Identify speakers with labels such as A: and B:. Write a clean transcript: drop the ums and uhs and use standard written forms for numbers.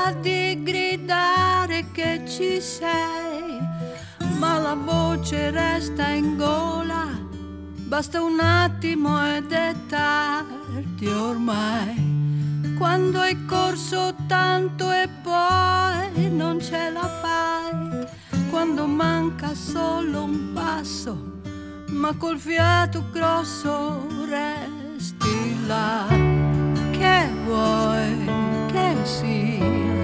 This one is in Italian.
A: va di gridare che ci sei, ma la voce resta in gola, basta un attimo ed è tardi ormai. Quando hai corso tanto e poi non ce la fai, quando manca solo un passo, ma col fiato grosso resti là. Che vuoi che sia?